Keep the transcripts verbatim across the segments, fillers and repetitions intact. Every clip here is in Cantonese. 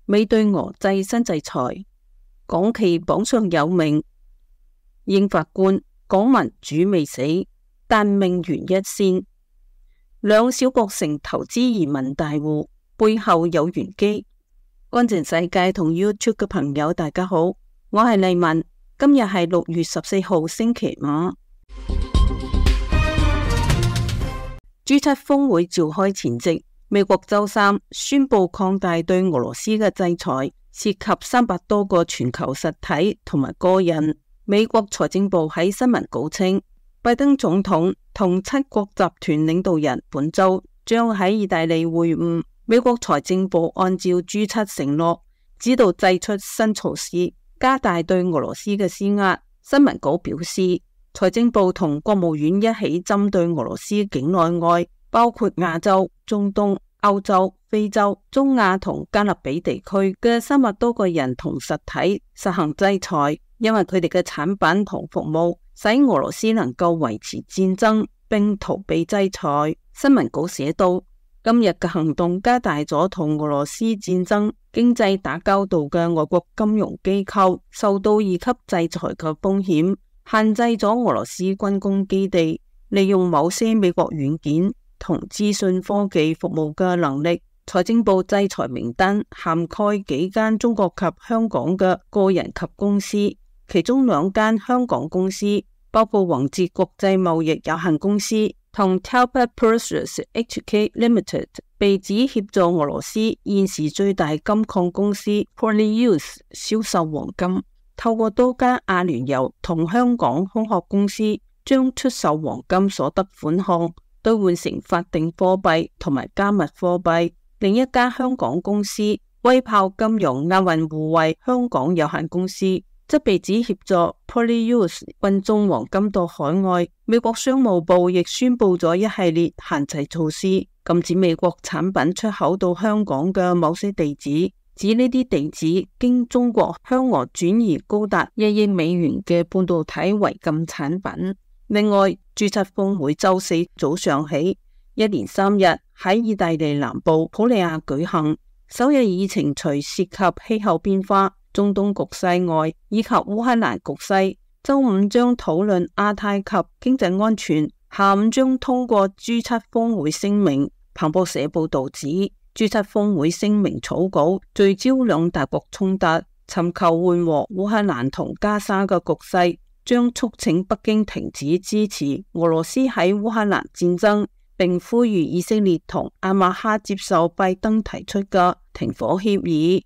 美對俄制新制裁，港企榜上有名。英法官講民主未死，但命懸一線。兩小國成投資移民大戶，背後有玄機。乾淨世界同 YouTube 嘅朋友大家好，我係麗文，今日係六月十四號星期五。G 七峰會召開前夕，美國周三宣布擴大對俄羅斯嘅制裁，涉及三百多個全球實體同埋個人。美國財政部喺新聞稿稱，拜登總統同七國集團領導人本周將喺意大利會晤。美國財政部按照 G 七承諾，指導祭出新措施，加大對俄羅斯嘅施壓。新聞稿表示，財政部同國務院一起針對俄羅斯境內外，包括亞洲、中東、歐洲、非洲、中亞同加勒比地區嘅三百多個人同實體實行制裁，因為佢哋嘅產品同服務使俄羅斯能夠維持戰爭並逃避制裁。新聞稿寫道，今日嘅行動加大咗同俄羅斯戰爭經濟打交道嘅外國金融機構受到二級制裁嘅風險，限制咗俄羅斯軍工基地利用某些美國軟件同資訊科技服務嘅能力。財政部制裁名單涵蓋幾間中國及香港嘅個人及公司，其中兩間香港公司包括宏捷國際貿易有限公司同 Talbot Precious H K Limited， 被指協助俄羅斯現時最大金礦公司 Polyus 銷售黃金，透過多家阿聯酋同香港空殼公司將出售黃金所得款項兌換成法定貨幣同埋加密貨幣。另一家香港公司威豹金融亞運護衛香港有限公司則被指協助 Polyus 運送黃金到海外。美國商務部亦宣布咗一系列限制措施，禁止美國產品出口到香港嘅某些地址，指呢啲地址經中國向俄轉移高達一億美元嘅半導體違禁產品。另外 G 七峰會周四早上起一連三日喺意大利南部普利亞舉行，首日議程除涉及氣候變化、中東局勢外，以及烏克蘭局勢。周五將討論亞太及經濟安全，下午將通過 G 七峰會聲明。彭博社報道指 G 七峰會聲明草稿聚焦兩大國衝突，尋求緩和烏克蘭同加沙嘅局勢，將促請北京停止支持俄羅斯喺烏克蘭戰爭，並呼籲以色列同阿馬哈接受拜登提出嘅停火協議。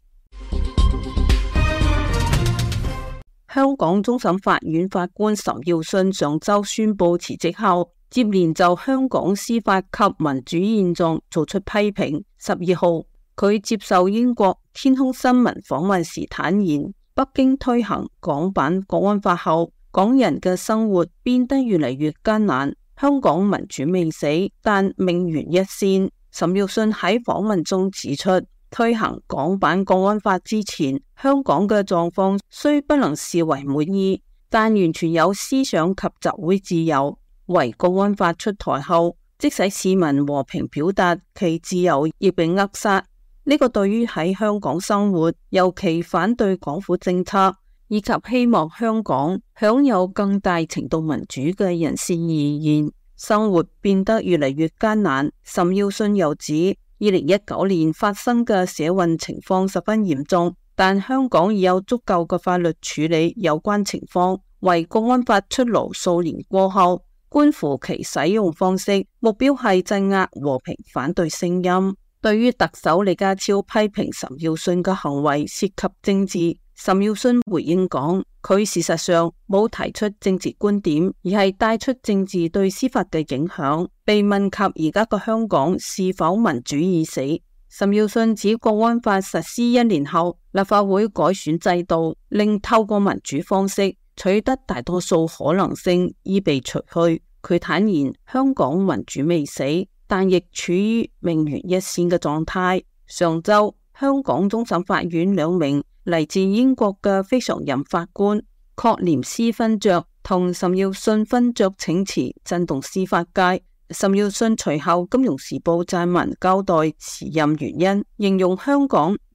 香港終審法院法官岑耀信上周宣布辭職後，接連就香港司法及民主現狀做出批評。十二號，佢接受英國天空新聞訪問時坦言，北京推行港版國安法後，港人嘅生活變得越嚟越艱難。香港民主未死，但命懸一線。岑耀信喺訪問中指出，推行港版國安法之前，香港嘅狀況雖不能視為滿意，但完全有思想及集會自由。唯國安法出台後，即使市民和平表達其自由，亦被扼殺。呢、這個對於喺香港生活，尤其反對港府政策，以及希望香港享有更大程度民主嘅人士而言，生活變得越嚟越艱難。岑耀信又指，二零一九年發生嘅社運情況十分嚴重，但香港已有足夠嘅法律處理有關情況。唯國安法出爐數年過後，觀乎其使用方式，目標係鎮壓和平反對聲音。對於特首李家超批評岑耀信嘅行為涉及政治，岑耀信回應講，佢事實上冇提出政治觀點，而係帶出政治對司法嘅影響。被問及而家嘅香港是否民主已死，岑耀信指國安法實施一年後，立法會改選制度，令透過民主方式取得大多數可能性已被除去。佢坦言，香港民主未死，但亦處於命懸一線嘅狀態。上周，香港終審法院兩名嚟自英國嘅非常任法官確廉斯勳爵同岑耀信勳爵請辭，震動司法界。岑耀信隨後《金融時報》撰文交代辭任原因，形容香港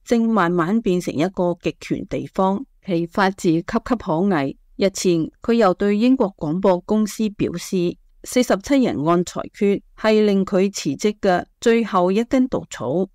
正慢慢變成一個極權地方，其法治岌岌可危。日前佢又對英國廣播公司表示，四十七人案裁決係令佢辭職嘅最後一根稻草。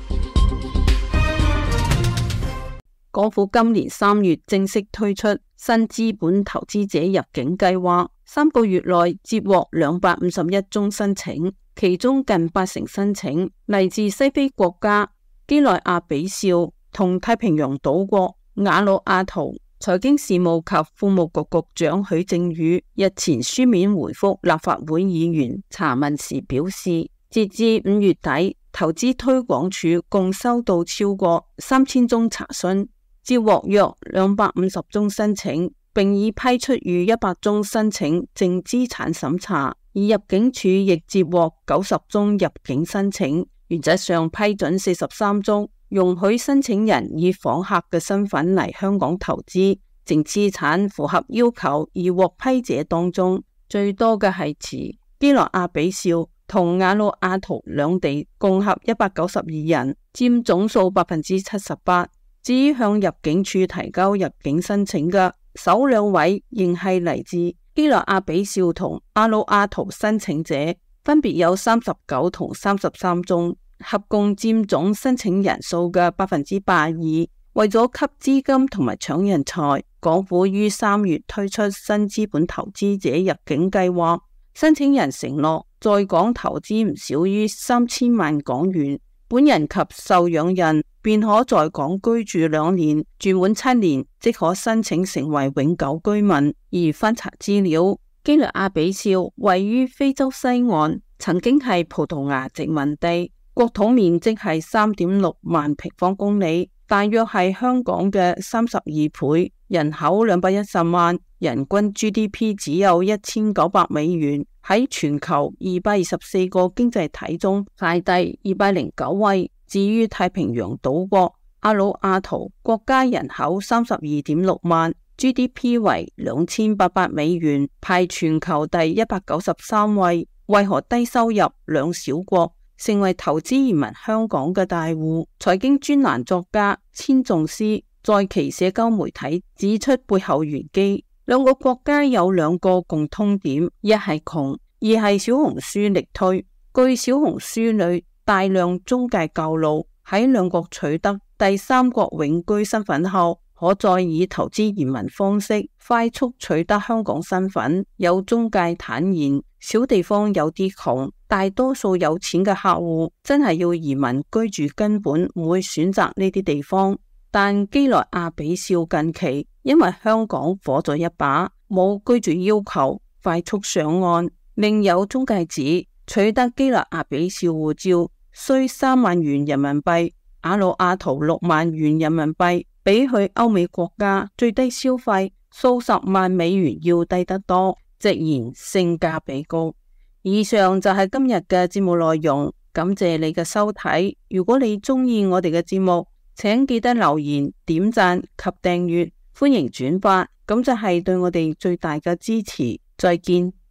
港府今年三月正式推出新資本投資者入境計劃，三個月內接獲兩百五十一宗申請，其中近八成申請嚟自西非國家幾內亞比紹同太平洋島國瓦努阿圖。財經事務及庫務局局長許正宇日前書面回覆立法會議員查問時表示，截至五月底，投資推廣署共收到超過三千宗查詢，接獲約兩百五十宗申請，並已批出逾一百宗申請淨資產審查，而入境處亦接獲九十宗入境申請，原則上批准四十三宗，容許申請人以訪客嘅身份嚟香港投資，淨資產符合要求而獲批者當中，最多嘅係持幾內亞比紹同瓦努阿圖兩地共合一百九十二人，佔總數百分之七十八。至於向入境處提交入境申請嘅首兩位，仍係嚟自幾內亞比紹同瓦努阿圖申請者，分別有三十九同三十三宗，合共佔總申請人數嘅百分之八十二。為咗吸資金同埋搶人才，港府於三月推出新資本投資者入境計劃，申請人承諾在港投資唔少於三千萬港元，本人及受養人便可在港居住兩年，住滿七年即可申請成為永久居民。而翻查資料，幾內亞比紹位於非洲西岸，曾經係葡萄牙殖民地，國土面積係三點六萬平方公里，大約係香港嘅三十二倍，人口兩百一十萬，人均 G D P 只有一千九百美元，喺全球二百二十四個經濟體中排第二百零九位。至於太平洋島國瓦努阿圖，國家人口三十二點六萬， G D P 為兩千八百美元，排全球第一百九十三位。為何低收入兩小國成為投資移民香港嘅大戶？財經專欄作家千頌詩在其社交媒體指出背後玄機，兩個國家有兩個共通點，一係窮，二係小紅書力推。據小紅書裏大量中介教路，喺兩國取得第三國永居身份後，可再以投資移民方式快速取得香港身份。有中介坦言，小地方有啲窮，大多數有錢嘅客戶真係要移民居住，根本唔會選擇呢啲地方。但幾內亞比紹近期因為香港火咗一把，冇居住要求，快速上岸。另有中介指，取得幾內亞比紹護照需三萬元人民幣，瓦努阿圖六萬元人民幣，比去歐美國家最低消費數十萬美元要低得多，直言性價比高。以上就係今日嘅節目內容，感謝你嘅收睇。如果你鍾意我哋嘅節目，請記得留言、點讚及訂閱，歡迎轉發，咁就係對我哋最大嘅支持。再見。